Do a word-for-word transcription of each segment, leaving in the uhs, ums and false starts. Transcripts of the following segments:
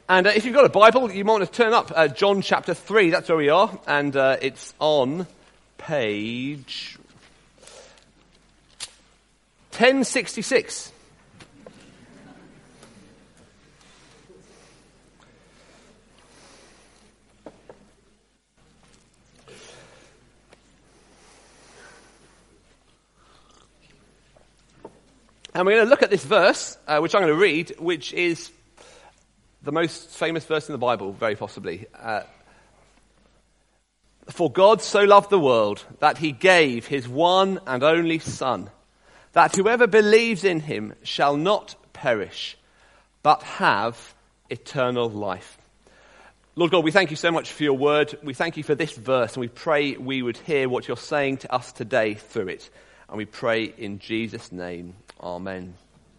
And uh, if you've got a Bible, you might want to turn up uh, John chapter three. That's where we are, and uh, it's on page ten sixty-six. And we're going to look at this verse, uh, which I'm going to read, which is the most famous verse in the Bible, very possibly. Uh, For God so loved the world that he gave his one and only Son, that whoever believes in him shall not perish, but have eternal life. Lord God, we thank you so much for your word. We thank you for this verse, and we pray we would hear what you're saying to us today through it. And we pray in Jesus' name. Amen.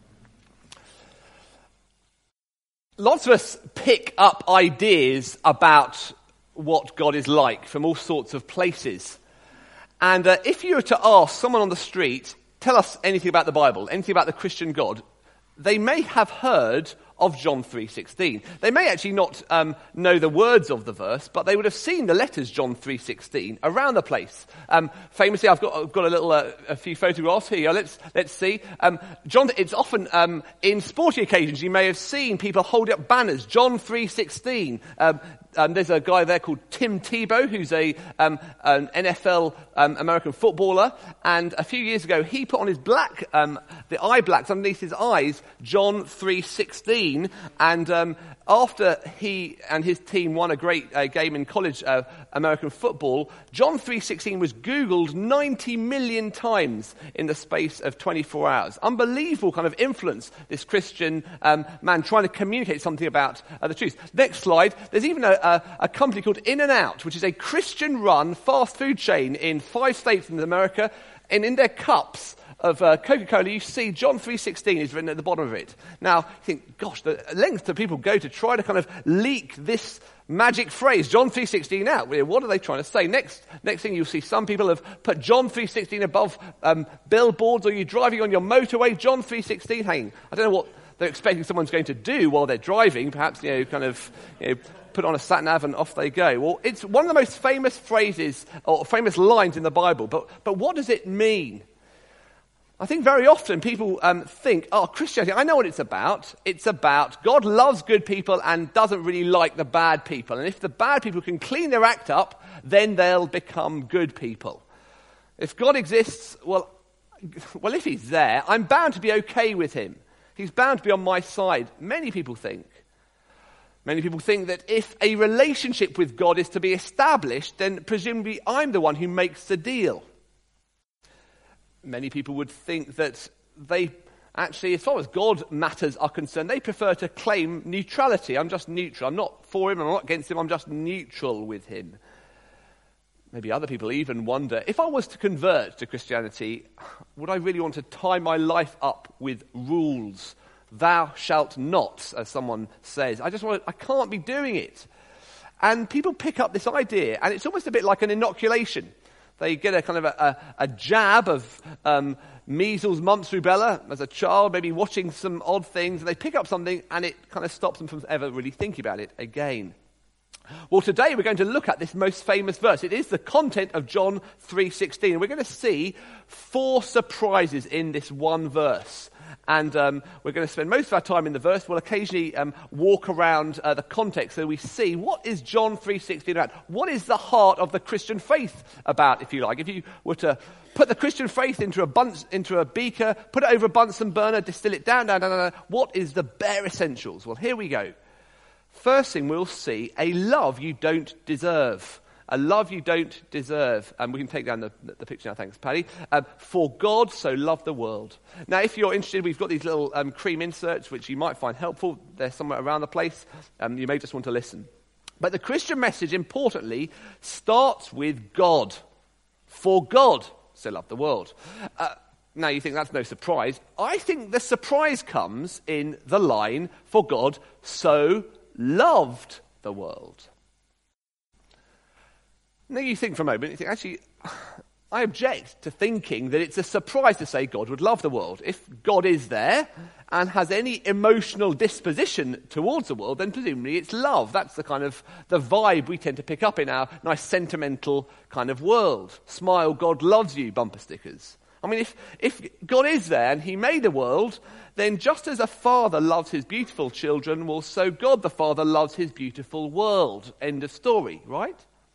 Lots of us pick up ideas about what God is like from all sorts of places. And uh, if you were to ask someone on the street, tell us anything about the Bible, anything about the Christian God, they may have heard of John three sixteen. They may actually not um, know the words of the verse, but they would have seen the letters John three sixteen around the place. Um, famously, I've got, I've got a little, uh, a few photographs here. Let's let's see. Um, John, it's often um, in sporting occasions you may have seen people holding up banners. John three sixteen. Um, Um, there's a guy there called Tim Tebow, who's a um, an N F L um, American footballer, and a few years ago he put on his black, um, the eye blacks underneath his eyes, John three sixteen, and um, after he and his team won a great uh, game in college uh, American football, John three sixteen was Googled ninety million times in the space of twenty-four hours. Unbelievable kind of influence, this Christian um, man trying to communicate something about uh, the truth. Next slide. There's even a A, a company called In-N-Out, which is a Christian-run fast food chain in five states in America, and in their cups of uh, Coca-Cola, you see John three sixteen is written at the bottom of it. Now, you think, gosh, the lengths that people go to try to kind of leak this magic phrase, John three sixteen, out. What are they trying to say? Next next thing you'll see, some people have put John three sixteen above um, billboards, or you're driving on your motorway, John three sixteen hanging. I don't know what they're expecting someone's going to do while they're driving, perhaps, you know, kind of, you know, put on a sat-nav and off they go. Well, it's one of the most famous phrases, or famous lines in the Bible, but, but what does it mean? I think very often people um, think, oh, Christianity, I know what it's about. It's about God loves good people and doesn't really like the bad people. And if the bad people can clean their act up, then they'll become good people. If God exists, well, well, if he's there, I'm bound to be okay with him. He's bound to be on my side. Many people think. Many people think that if a relationship with God is to be established, then presumably I'm the one who makes the deal. Many people would think that they actually, as far as God matters are concerned, they prefer to claim neutrality. I'm just neutral. I'm not for him, I'm not against him, I'm just neutral with him. Maybe other people even wonder, if I was to convert to Christianity, would I really want to tie my life up with rules? Thou shalt not, as someone says. I just want to, I can't be doing it. And people pick up this idea, and it's almost a bit like an inoculation. They get a kind of a, a, a jab of um, measles, mumps, rubella as a child, maybe watching some odd things, and they pick up something, and it kind of stops them from ever really thinking about it again. Well, today we're going to look at this most famous verse. It is the content of John three sixteen. We're going to see four surprises in this one verse. And um, we're going to spend most of our time in the verse. We'll occasionally um, walk around uh, the context so we see, what is John three sixteen about? What is the heart of the Christian faith about, if you like? If you were to put the Christian faith into a bunch, into a beaker, put it over a Bunsen burner, distill it down, down, down, down, what is the bare essentials? Well, here we go. First thing we'll see, a love you don't deserve. A love you don't deserve. And we can take down the, the picture now, thanks, Paddy. Um, For God so loved the world. Now, if you're interested, we've got these little um, cream inserts, which you might find helpful. They're somewhere around the place. Um, you may just want to listen. But the Christian message, importantly, starts with God. For God so loved the world. Uh, now, you think that's no surprise. I think the surprise comes in the line, for God so loved the world. Now you think for a moment, you think, actually, I object to thinking that it's a surprise to say God would love the world. If God is there and has any emotional disposition towards the world, then presumably it's love. That's the kind of the vibe we tend to pick up in our nice sentimental kind of world. Smile, God loves you, bumper stickers. I mean, if, if God is there and he made the world, then just as a father loves his beautiful children, well, so God the Father loves his beautiful world. End of story, right?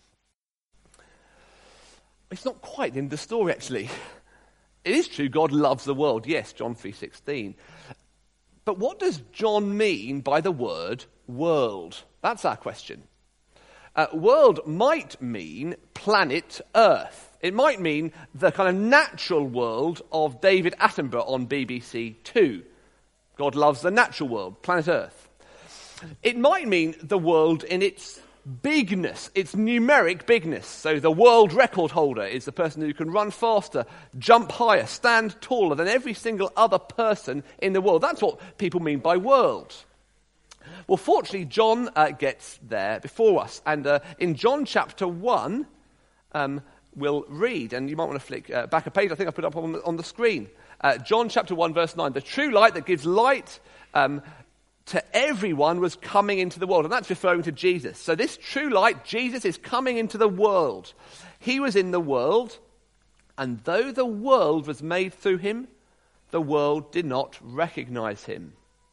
It's not quite the end of the story, actually. It is true, God loves the world. Yes, John three sixteen. But what does John mean by the word world? That's our question. Uh, world might mean planet Earth. It might mean the kind of natural world of David Attenborough on B B C Two. God loves the natural world, planet Earth. It might mean the world in its bigness, its numeric bigness. So the world record holder is the person who can run faster, jump higher, stand taller than every single other person in the world. That's what people mean by world. Well, fortunately, John uh, gets there before us. And uh, in John chapter one, um, we'll read, and you might want to flick uh, back a page. I think I put it up on the, on the screen. Uh, John chapter one, verse nine. The true light that gives light um, to everyone was coming into the world. And that's referring to Jesus. So this true light, Jesus, is coming into the world. He was in the world, and though the world was made through him, the world did not recognize him.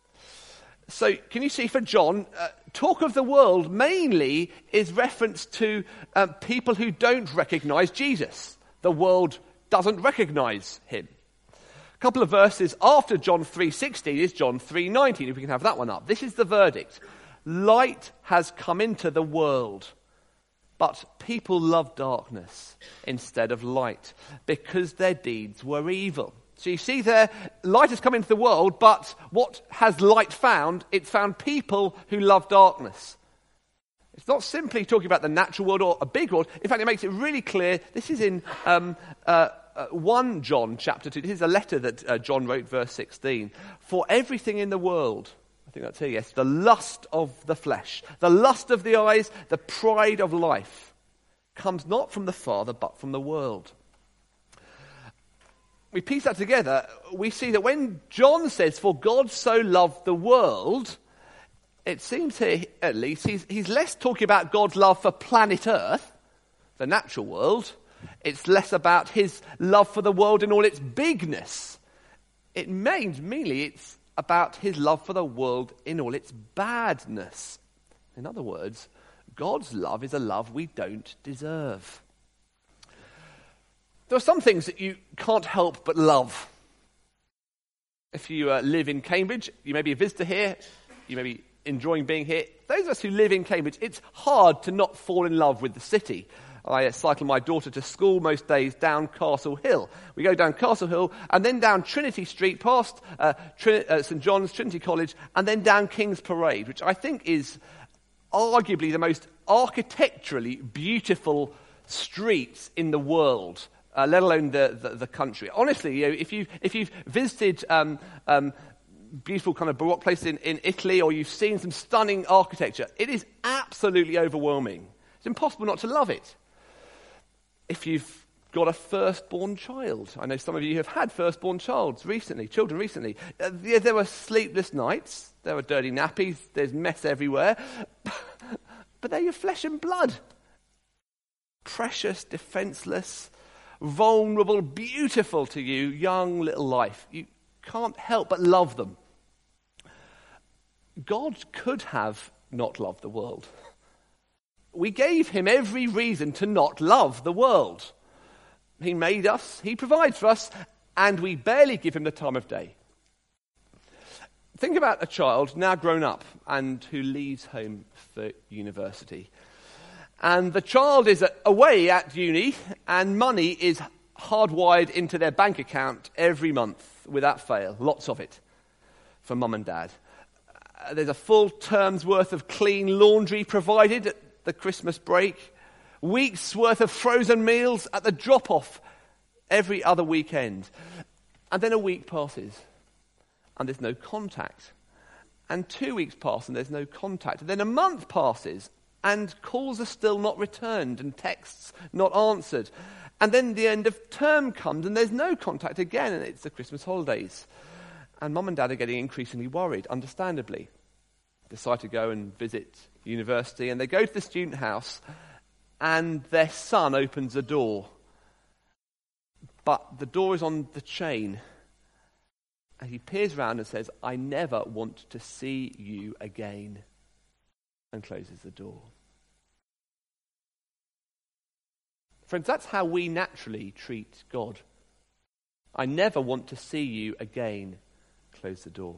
So can you see for John, uh, talk of the world mainly is reference to um, people who don't recognize Jesus. The world doesn't recognize him. A couple of verses after John three sixteen is John three nineteen, if we can have that one up. This is the verdict. Light has come into the world, but people love darkness instead of light because their deeds were evil. So you see there, light has come into the world, but what has light found? It's found people who love darkness. It's not simply talking about the natural world or a big world. In fact, it makes it really clear. This is in um, uh, uh, First John chapter two. This is a letter that uh, John wrote, verse sixteen. For everything in the world, I think that's here, yes, the lust of the flesh, the lust of the eyes, the pride of life, comes not from the Father, but from the world. We piece that together, we see that when John says, for God so loved the world, it seems here, at least, he's, he's less talking about God's love for planet Earth, the natural world. It's less about his love for the world in all its bigness. It means, mainly, it's about his love for the world in all its badness. In other words, God's love is a love we don't deserve. There are some things that you can't help but love. If you uh, live in Cambridge, you may be a visitor here, you may be enjoying being here. Those of us who live in Cambridge, it's hard to not fall in love with the city. I uh, cycle my daughter to school most days down Castle Hill. We go down Castle Hill and then down Trinity Street, past uh, Trin- uh, St John's, Trinity College, and then down King's Parade, which I think is arguably the most architecturally beautiful streets in the world. Uh, let alone the, the, the country. Honestly, you know, if, you, if you've visited um, um, beautiful kind of Baroque places in, in Italy, or you've seen some stunning architecture, it is absolutely overwhelming. It's impossible not to love it. If you've got a firstborn child, I know some of you have had firstborn childs recently, children recently. Uh, yeah, there were sleepless nights, there were dirty nappies, there's mess everywhere, but they're your flesh and blood. Precious, defenseless, vulnerable, beautiful to you, young little life. You can't help but love them. God could have not loved the world. We gave him every reason to not love the world. He made us, he provides for us, and we barely give him the time of day. Think about a child now grown up and who leaves home for university. And the child is away at uni, and money is hardwired into their bank account every month without fail. Lots of it for mum and dad. Uh, there's a full term's worth of clean laundry provided at the Christmas break. Weeks' worth of frozen meals at the drop-off every other weekend. And then a week passes, and there's no contact. And two weeks pass, and there's no contact. And then a month passes, and calls are still not returned and texts not answered. And then the end of term comes and there's no contact again, and it's the Christmas holidays. And mum and dad are getting increasingly worried, understandably. Decide to go and visit university, and they go to the student house, and their son opens the door. But the door is on the chain. And he peers around and says, "I never want to see you again," and closes the door. Friends, that's how we naturally treat God. "I never want to see you again," close the door.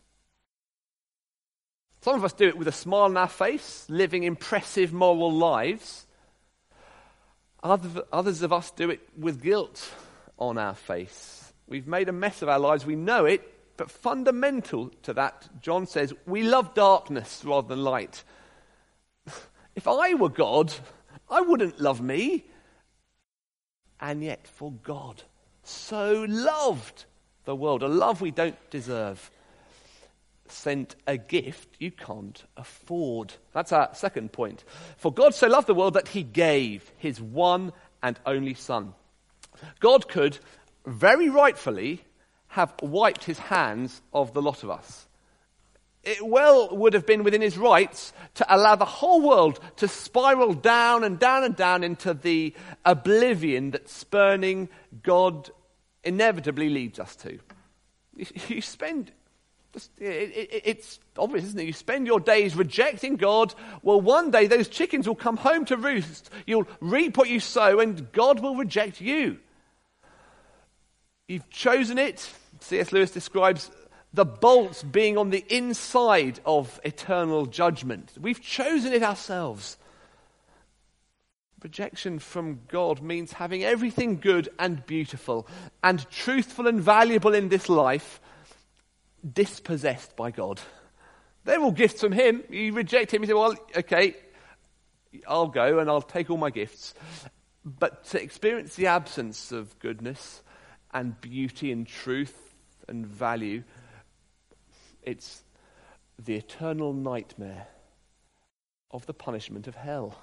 Some of us do it with a smile on our face, living impressive moral lives. Other, others of us do it with guilt on our face. We've made a mess of our lives, we know it, but fundamental to that, John says, we love darkness rather than light. If I were God, I wouldn't love me. And yet, for God so loved the world, a love we don't deserve, sent a gift you can't afford. That's our second point. For God so loved the world that he gave his one and only Son. God could very rightfully have wiped his hands of the lot of us. It well would have been within his rights to allow the whole world to spiral down and down and down into the oblivion that spurning God inevitably leads us to. You, you spend, it, it, it's obvious, isn't it? You spend your days rejecting God. Well, one day those chickens will come home to roost. You'll reap what you sow, and God will reject you. You've chosen it. C S Lewis describes the bolts being on the inside of eternal judgment. We've chosen it ourselves. Rejection from God means having everything good and beautiful and truthful and valuable in this life dispossessed by God. They're all gifts from him. You reject him, you say, well, okay, I'll go and I'll take all my gifts. But to experience the absence of goodness and beauty and truth and value, it's the eternal nightmare of the punishment of hell.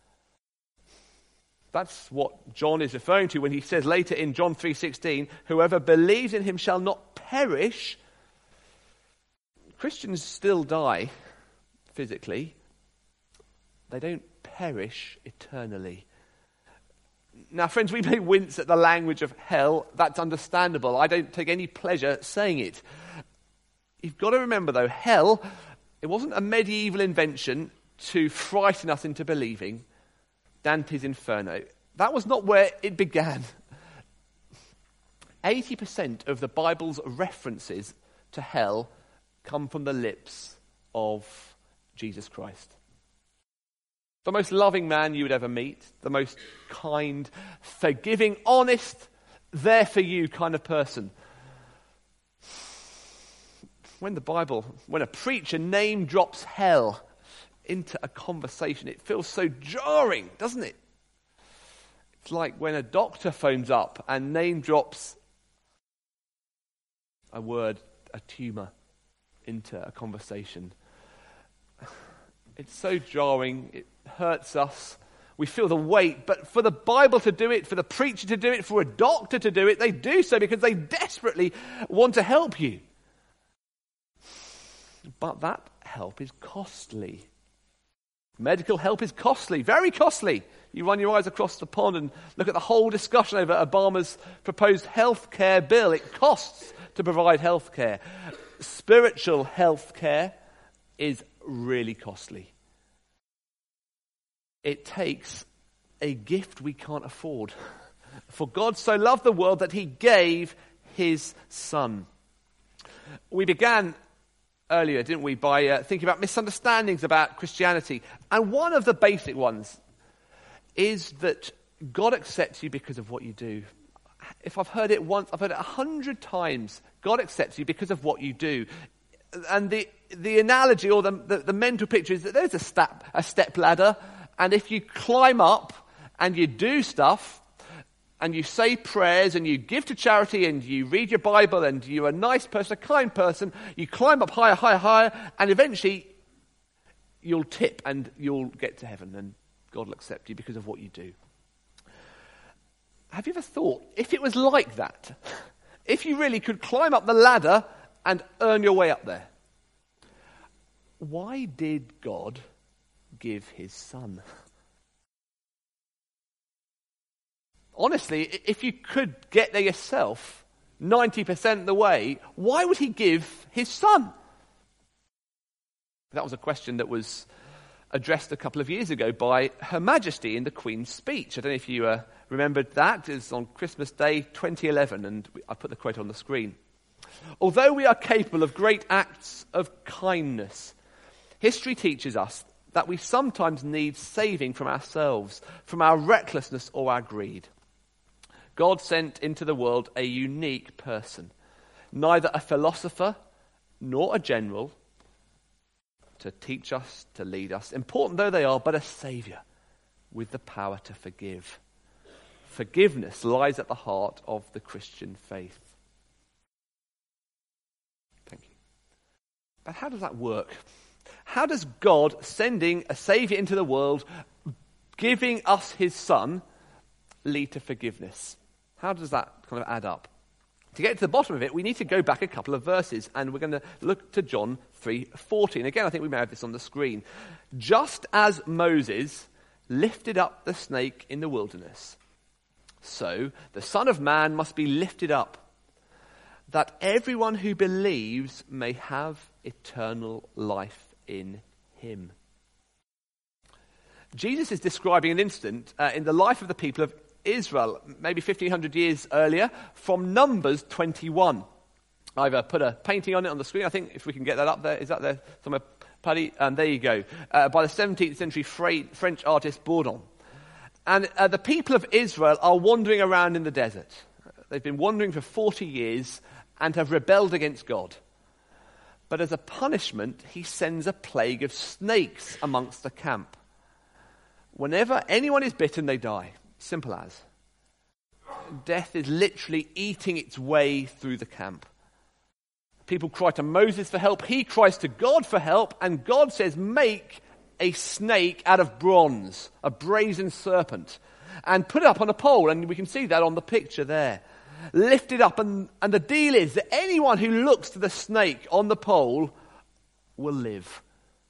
That's what John is referring to when he says later in John three sixteen, "Whoever believes in him shall not perish." Christians still die physically. They don't perish eternally. Now, friends, we may wince at the language of hell. That's understandable. I don't take any pleasure saying it. You've got to remember, though, hell, it wasn't a medieval invention to frighten us into believing. Dante's Inferno. That was not where it began. eighty percent of the Bible's references to hell come from the lips of Jesus Christ. The most loving man you would ever meet, the most kind, forgiving, honest, there for you kind of person. When the Bible, when a preacher name drops hell into a conversation, it feels so jarring, doesn't it? It's like when a doctor phones up and name drops a word, a tumor, into a conversation. It's so jarring, it hurts us. We feel the weight, but for the Bible to do it, for the preacher to do it, for a doctor to do it, they do so because they desperately want to help you. But that help is costly. Medical help is costly, very costly. You run your eyes across the pond and look at the whole discussion over Obama's proposed health care bill. It costs to provide health care. Spiritual health care is really costly. It takes a gift we can't afford. For God so loved the world that he gave his Son. We began earlier, didn't we, by uh, thinking about misunderstandings about Christianity. And one of the basic ones is that God accepts you because of what you do. If I've heard it once, I've heard it a hundred times. God accepts you because of what you do. And the the analogy or the, the, the mental picture is that there's a step, a step ladder, and if you climb up and you do stuff, and you say prayers, and you give to charity, and you read your Bible, and you're a nice person, a kind person, you climb up higher, higher, higher, and eventually you'll tip and you'll get to heaven and God will accept you because of what you do. Have you ever thought, if it was like that, if you really could climb up the ladder and earn your way up there, why did God give his son? Honestly, if you could get there yourself ninety percent of the way, why would he give his son? That was a question that was addressed a couple of years ago by Her Majesty in the Queen's speech. I don't know if you uh, remembered that. It was on Christmas Day twenty eleven, and I put the quote on the screen. Although we are capable of great acts of kindness, history teaches us that we sometimes need saving from ourselves, from our recklessness or our greed. God sent into the world a unique person, neither a philosopher nor a general, to teach us, to lead us, important though they are, but a saviour with the power to forgive. Forgiveness lies at the heart of the Christian faith. Thank you. But how does that work? How does God sending a saviour into the world, giving us his son, lead to forgiveness? How does that kind of add up? To get to the bottom of it, we need to go back a couple of verses, and we're going to look to John three fourteen. Again, I think we may have this on the screen. Just as Moses lifted up the snake in the wilderness, so the Son of Man must be lifted up, that everyone who believes may have eternal life in him. Jesus is describing an incident uh, in the life of the people of Israel, maybe fifteen hundred years earlier, from Numbers twenty-one. I've uh, put a painting on it on the screen. I think if we can get that up there. Is that there somewhere, Paddy? Um, there you go. Uh, by the seventeenth century French artist Bourdon. And uh, the people of Israel are wandering around in the desert. They've been wandering for forty years and have rebelled against God. But as a punishment, he sends a plague of snakes amongst the camp. Whenever anyone is bitten, they die. Simple as. Death is literally eating its way through the camp. People cry to Moses for help. He cries to God for help. And God says, make a snake out of bronze, a brazen serpent, and put it up on a pole. And we can see that on the picture there. Lift it up. And, and the deal is that anyone who looks to the snake on the pole will live.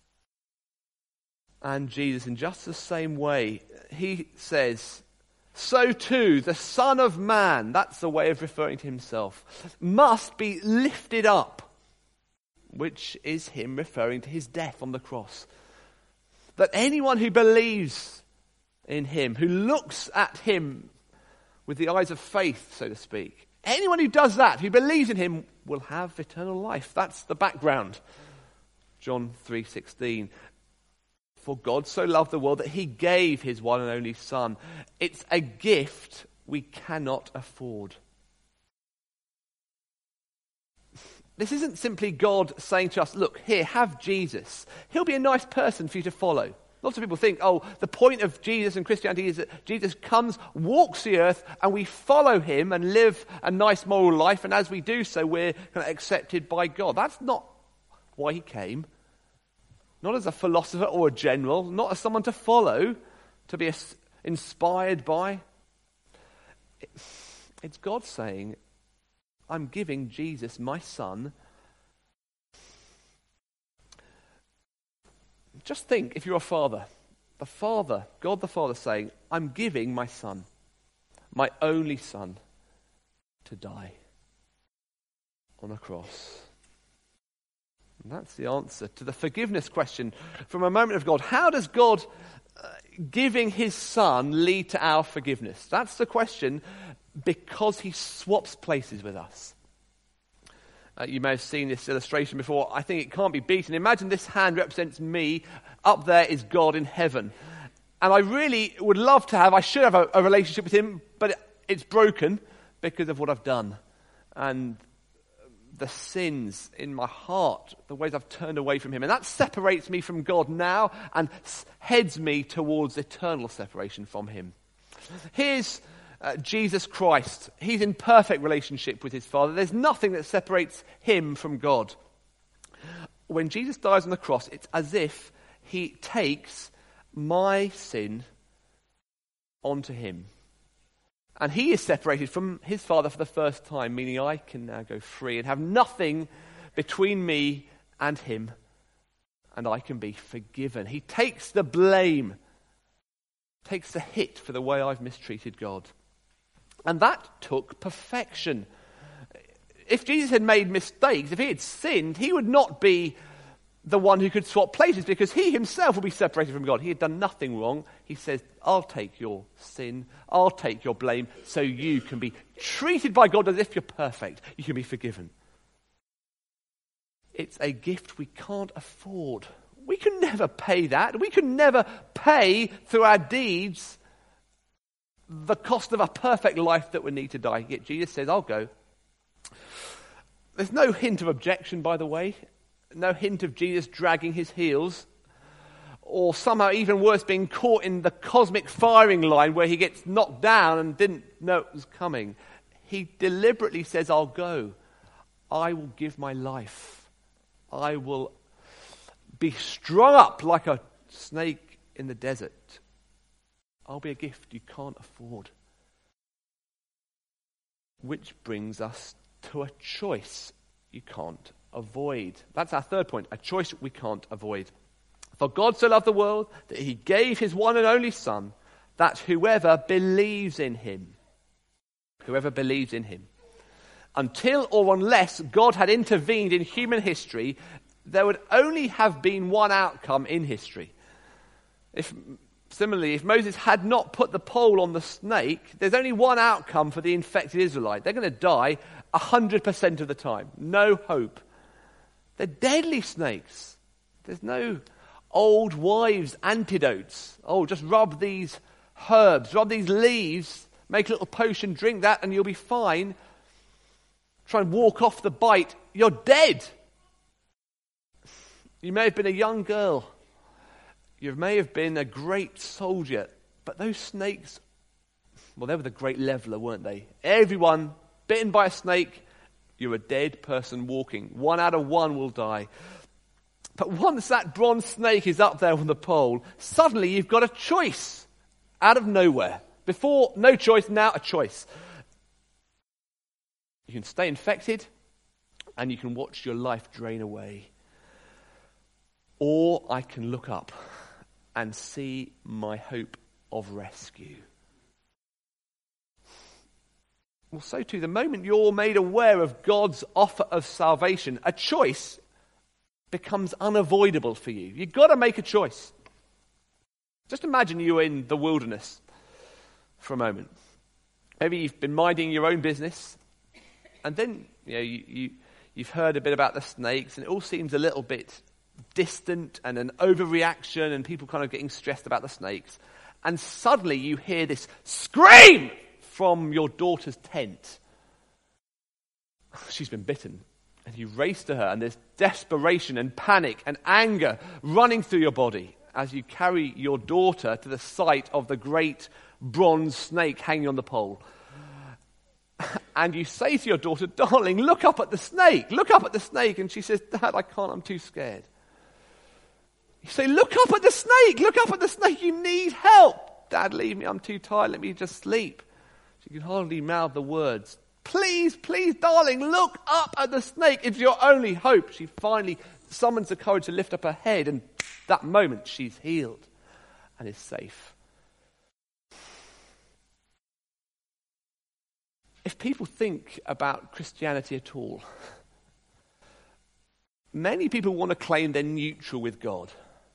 And Jesus, in just the same way, he says, so too the Son of Man, that's the way of referring to himself, must be lifted up, which is him referring to his death on the cross. That anyone who believes in him, who looks at him with the eyes of faith, so to speak, anyone who does that, who believes in him, will have eternal life. That's the background. John three sixteen. For God so loved the world that he gave his one and only Son. It's a gift we cannot afford. This isn't simply God saying to us, look, here, have Jesus. He'll be a nice person for you to follow. Lots of people think, oh, the point of Jesus and Christianity is that Jesus comes, walks the earth, and we follow him and live a nice moral life, and as we do so, we're kind of accepted by God. That's not why he came. Not as a philosopher or a general, not as someone to follow, to be inspired by. It's God saying, I'm giving Jesus, my son. Just think, if you're a father, the Father, God the Father saying, I'm giving my son, my only son, to die on a cross. And that's the answer to the forgiveness question from a moment of God. How does God uh, giving his son lead to our forgiveness? That's the question, because he swaps places with us. Uh, you may have seen this illustration before. I think it can't be beaten. Imagine this hand represents me. Up there is God in heaven. And I really would love to have, I should have a, a relationship with him, but it, it's broken because of what I've done. And the sins in my heart, the ways I've turned away from him. And that separates me from God now and heads me towards eternal separation from him. Here's uh, Jesus Christ. He's in perfect relationship with his Father. There's nothing that separates him from God. When Jesus dies on the cross, it's as if he takes my sin onto him. And he is separated from his Father for the first time, meaning I can now go free and have nothing between me and him, and I can be forgiven. He takes the blame, takes the hit for the way I've mistreated God. And that took perfection. If Jesus had made mistakes, if he had sinned, he would not be the one who could swap places, because he himself would be separated from God. He had done nothing wrong. He says, I'll take your sin, I'll take your blame, so you can be treated by God as if you're perfect. You can be forgiven. It's a gift we can't afford. We can never pay that. We can never pay through our deeds the cost of a perfect life that would need to die. Yet Jesus says, I'll go. There's no hint of objection, by the way. No hint of Jesus dragging his heels, or somehow even worse, being caught in the cosmic firing line where he gets knocked down and didn't know it was coming. He deliberately says, I'll go. I will give my life. I will be strung up like a snake in the desert. I'll be a gift you can't afford. Which brings us to a choice you can't avoid. That's our third point, a choice we can't avoid. For God so loved the world that he gave his one and only Son, that whoever believes in him, whoever believes in him, until or unless God had intervened in human history, there would only have been one outcome in history. If Similarly, if Moses had not put the pole on the snake, there's only one outcome for the infected Israelite. They're going to die one hundred percent of the time. No hope. They're deadly snakes. There's no old wives' antidotes. Oh, just rub these herbs, rub these leaves, make a little potion, drink that, and you'll be fine. Try and walk off the bite. You're dead. You may have been a young girl. You may have been a great soldier, but those snakes, well, they were the great leveler, weren't they? Everyone bitten by a snake, you're a dead person walking. One out of one will die. But once that bronze snake is up there on the pole, suddenly you've got a choice out of nowhere. Before, no choice, now a choice. You can stay infected, and you can watch your life drain away. Or I can look up and see my hope of rescue. Well, so too, the moment you're made aware of God's offer of salvation, a choice becomes unavoidable for you. You've got to make a choice. Just imagine you're in the wilderness for a moment. Maybe you've been minding your own business, and then you know, you, you, you've heard a bit about the snakes, and it all seems a little bit distant and an overreaction, and people kind of getting stressed about the snakes. And suddenly you hear this scream from your daughter's tent. She's been bitten. And you race to her, and there's desperation and panic and anger running through your body as you carry your daughter to the sight of the great bronze snake hanging on the pole. And you say to your daughter, darling, look up at the snake, look up at the snake. And she says, Dad, I can't, I'm too scared. You say, look up at the snake, look up at the snake, you need help. Dad, leave me, I'm too tired, let me just sleep. She can hardly mouth the words. Please, please, darling, look up at the snake. It's your only hope. She finally summons the courage to lift up her head, and that moment she's healed and is safe. If people think about Christianity at all, many people want to claim they're neutral with God.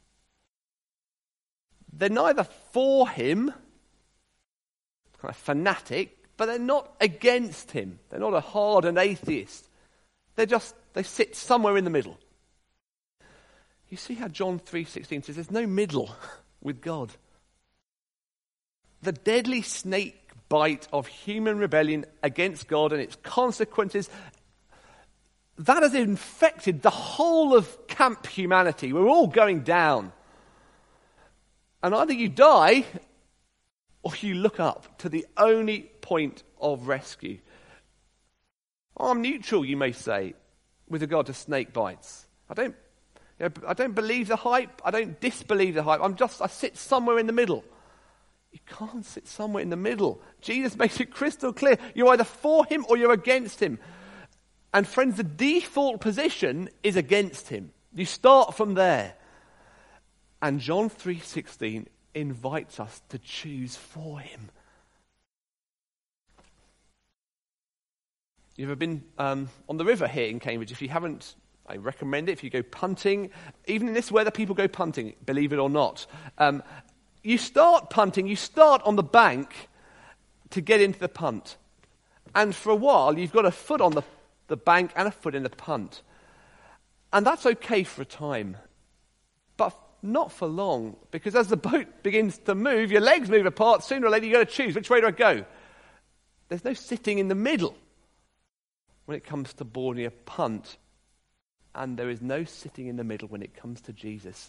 They're neither for him, kind of fanatic, but they're not against him. They're not a hardened atheist. They're just, they sit somewhere in the middle. You see how John three sixteen says there's no middle with God. The deadly snake bite of human rebellion against God and its consequences, that has infected the whole of camp humanity. We're all going down. And either you die or you look up to the only point of rescue. I'm neutral, you may say, with regard to snake bites. I don't, you I don't believe the hype. I don't disbelieve the hype. I'm just, I sit somewhere in the middle. You can't sit somewhere in the middle. Jesus makes it crystal clear. You're either for him or you're against him. And friends, the default position is against him. You start from there. And John three sixteen invites us to choose for him. You've ever been um, on the river here in Cambridge? If you haven't, I recommend it. If you go punting, even in this weather, people go punting, believe it or not. Um, you start punting, you start on the bank to get into the punt. And for a while, you've got a foot on the, the bank and a foot in the punt. And that's okay for a time, but not for long, because as the boat begins to move, your legs move apart, sooner or later you've got to choose, which way do I go? There's no sitting in the middle when it comes to boarding a punt. And there is no sitting in the middle when it comes to Jesus.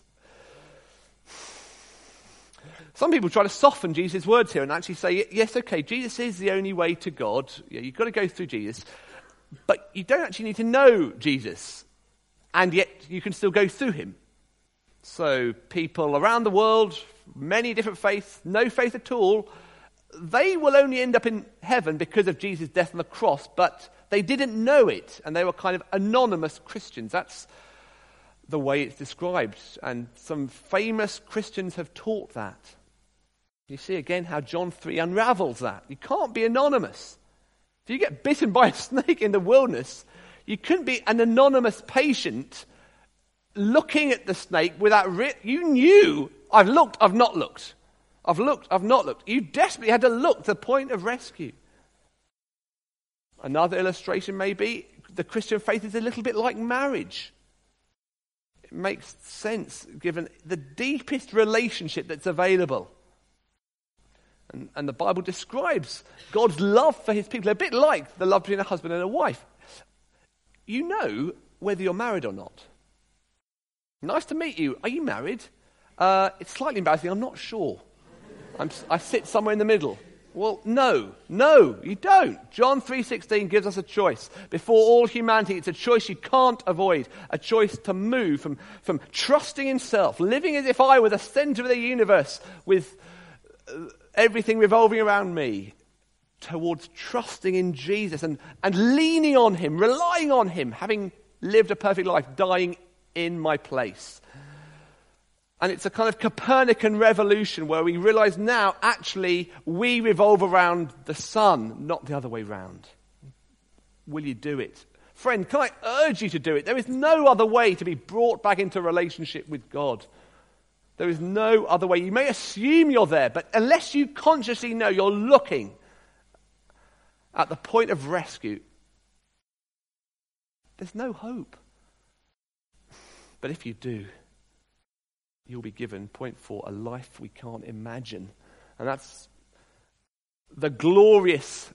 Some people try to soften Jesus' words here and actually say, yes, okay, Jesus is the only way to God. Yeah, you've got to go through Jesus. But you don't actually need to know Jesus. And yet you can still go through him. So people around the world, many different faiths, no faith at all, they will only end up in heaven because of Jesus' death on the cross, but they didn't know it, and they were kind of anonymous Christians. That's the way it's described, and some famous Christians have taught that. You see again how John three unravels that. You can't be anonymous. If you get bitten by a snake in the wilderness, you couldn't be an anonymous patient looking at the snake without... Re- you knew, I've looked, I've not looked. I've looked, I've not looked. You desperately had to look to the point of rescue. Another illustration may be the Christian faith is a little bit like marriage. It makes sense given the deepest relationship that's available. And, and the Bible describes God's love for his people a bit like the love between a husband and a wife. You know whether you're married or not. Nice to meet you. Are you married? Uh, it's slightly embarrassing. I'm not sure. I'm, I sit somewhere in the middle. Well, no, no, you don't. John three sixteen gives us a choice. Before all humanity, it's a choice you can't avoid. A choice to move from, from trusting in self, living as if I were the center of the universe with uh, everything revolving around me, towards trusting in Jesus and, and leaning on him, relying on him, having lived a perfect life, dying in my place. And it's a kind of Copernican revolution where we realize now, actually, we revolve around the sun, not the other way round. Will you do it? Friend, can I urge you to do it? There is no other way to be brought back into relationship with God. There is no other way. You may assume you're there, but unless you consciously know you're looking at the point of rescue, there's no hope. But if you do, you'll be given, point four, a life we can't imagine. And that's the glorious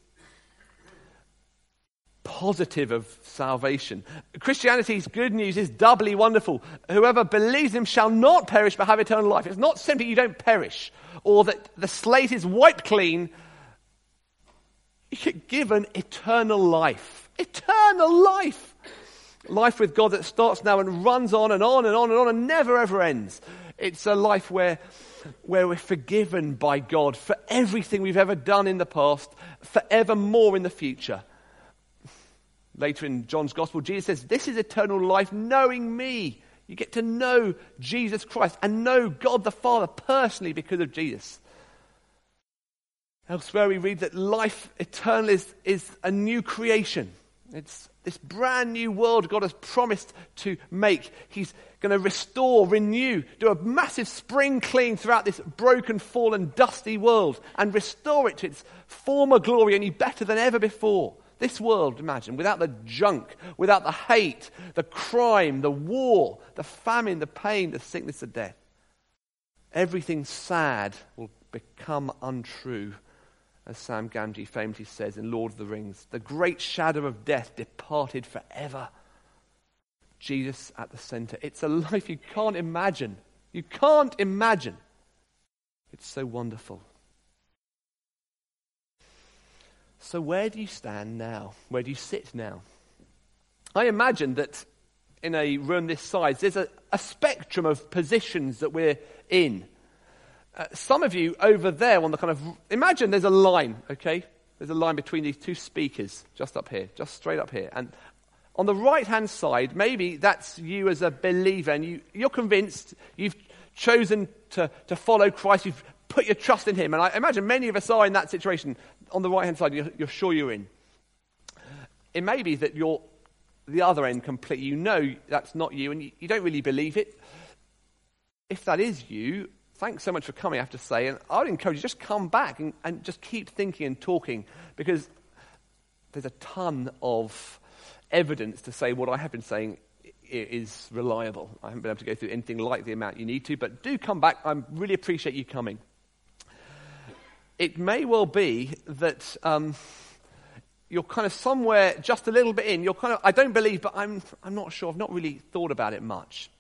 positive of salvation. Christianity's good news is doubly wonderful. Whoever believes him shall not perish but have eternal life. It's not simply you don't perish or that the slate is wiped clean. You get given eternal life. Eternal life. Life with God that starts now and runs on and on and on and on and never ever ends. It's a life where, where we're forgiven by God for everything we've ever done in the past, forevermore in the future. Later in John's Gospel, Jesus says, this is eternal life, knowing me. You get to know Jesus Christ and know God the Father personally because of Jesus. Elsewhere we read that life eternal is, is a new creation. It's this brand new world God has promised to make. He's going to restore, renew, do a massive spring clean throughout this broken, fallen, dusty world and restore it to its former glory, only better than ever before. This world, imagine, without the junk, without the hate, the crime, the war, the famine, the pain, the sickness, the death. Everything sad will become untrue. As Sam Gamgee famously says in Lord of the Rings, the great shadow of death departed forever. Jesus at the center. It's a life you can't imagine. You can't imagine. It's so wonderful. So where do you stand now? Where do you sit now? I imagine that in a room this size, there's a, a spectrum of positions that we're in. Uh, some of you over there on the kind of, imagine there's a line, okay? There's a line between these two speakers, just up here, just straight up here. And on the right-hand side, maybe that's you as a believer, and you, you're convinced, you've chosen to, to follow Christ, you've put your trust in him. And I imagine many of us are in that situation. On the right-hand side, you're, you're sure you're in. It may be that you're the other end completely. You know that's not you, and you, you don't really believe it. If that is you, thanks so much for coming, I have to say. And I would encourage you, just come back and, and just keep thinking and talking, because there's a ton of evidence to say what I have been saying is reliable. I haven't been able to go through anything like the amount you need to, but do come back. I really appreciate you coming. It may well be that um, you're kind of somewhere just a little bit in. You're kind of, I don't believe, but I'm I'm not sure. I've not really thought about it much.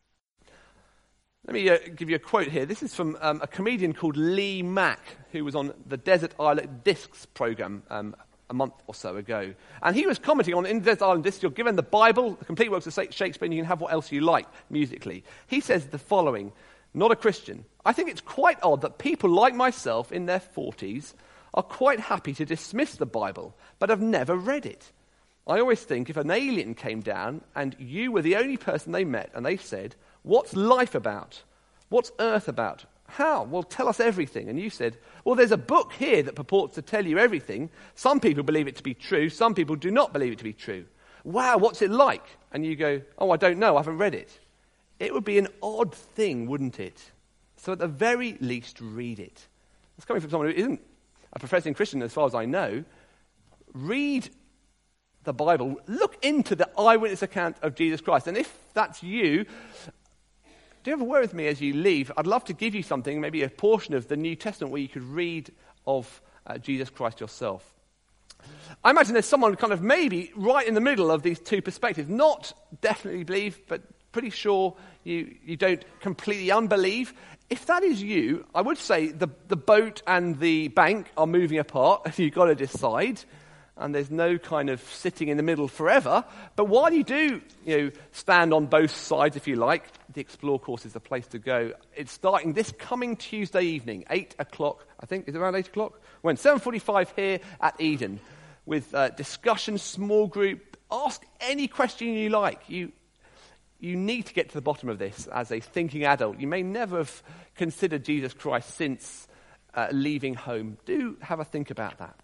Let me uh, give you a quote here. This is from um, a comedian called Lee Mack, who was on the Desert Island Discs program um, a month or so ago. And he was commenting on, in Desert Island Discs, you're given the Bible, the complete works of Shakespeare, and you can have what else you like musically. He says the following, not a Christian: I think it's quite odd that people like myself in their forties are quite happy to dismiss the Bible, but have never read it. I always think if an alien came down and you were the only person they met and they said, "What's life about? What's earth about? How?" "Well, tell us everything." And you said, "Well, there's a book here that purports to tell you everything. Some people believe it to be true. Some people do not believe it to be true. Wow, what's it like?" And you go, "Oh, I don't know. I haven't read it." It would be an odd thing, wouldn't it? So at the very least, read it. It's coming from someone who isn't a professing Christian as far as I know. Read the Bible. Look into the eyewitness account of Jesus Christ. And if that's you, do have a word with me as you leave. I'd love to give you something, maybe a portion of the New Testament where you could read of uh, Jesus Christ yourself. I imagine there's someone kind of maybe right in the middle of these two perspectives. Not definitely believe, but pretty sure you, you don't completely unbelieve. If that is you, I would say the, the boat and the bank are moving apart. You've got to decide. And there's no kind of sitting in the middle forever. But while you do, you know, stand on both sides, if you like, the Explore course is the place to go. It's starting this coming Tuesday evening, eight o'clock, I think. Is it around eight o'clock? When seven forty-five here at Eden, with uh, discussion, small group. Ask any question you like. You you need to get to the bottom of this as a thinking adult. You may never have considered Jesus Christ since uh, leaving home. Do have a think about that.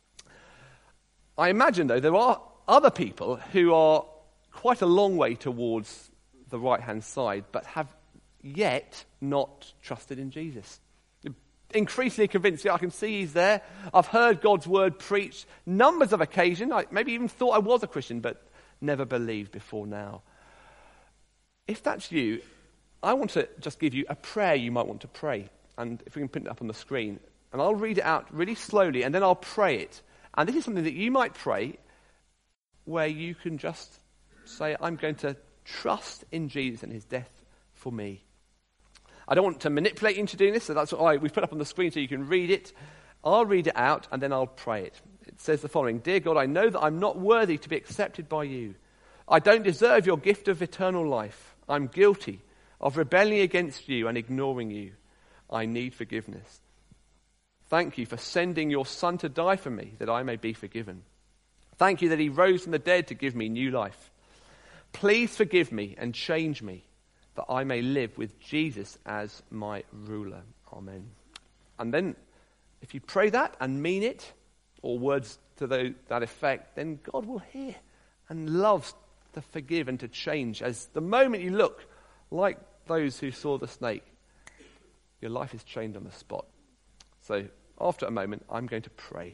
I imagine, though, there are other people who are quite a long way towards the right-hand side, but have yet not trusted in Jesus. Increasingly convinced, yeah, I can see he's there. I've heard God's word preached numbers of occasions. I maybe even thought I was a Christian, but never believed before now. If that's you, I want to just give you a prayer you might want to pray. And if we can put it up on the screen. And I'll read it out really slowly, and then I'll pray it. And this is something that you might pray where you can just say, I'm going to trust in Jesus and his death for me. I don't want to manipulate you into doing this, so that's what I, we've put up on the screen so you can read it. I'll read it out and then I'll pray it. It says the following: Dear God, I know that I'm not worthy to be accepted by you. I don't deserve your gift of eternal life. I'm guilty of rebelling against you and ignoring you. I need forgiveness. Thank you for sending your Son to die for me, that I may be forgiven. Thank you that he rose from the dead to give me new life. Please forgive me and change me, that I may live with Jesus as my ruler. Amen. And then, if you pray that and mean it, or words to the, that effect, then God will hear and loves to forgive and to change. As the moment you look like those who saw the snake, your life is changed on the spot. So, after a moment, I'm going to pray.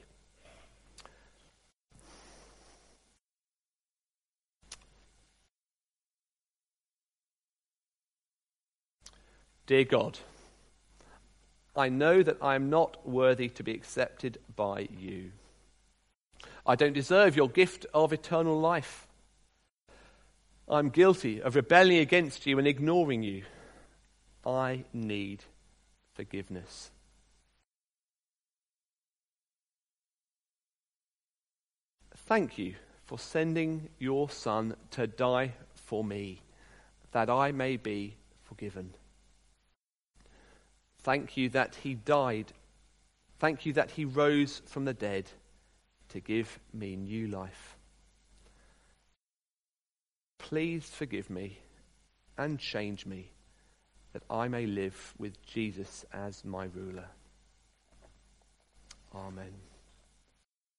Dear God, I know that I am not worthy to be accepted by you. I don't deserve your gift of eternal life. I'm guilty of rebelling against you and ignoring you. I need forgiveness. Thank you for sending your Son to die for me, that I may be forgiven. Thank you that he died. Thank you that he rose from the dead to give me new life. Please forgive me and change me, that I may live with Jesus as my ruler. Amen.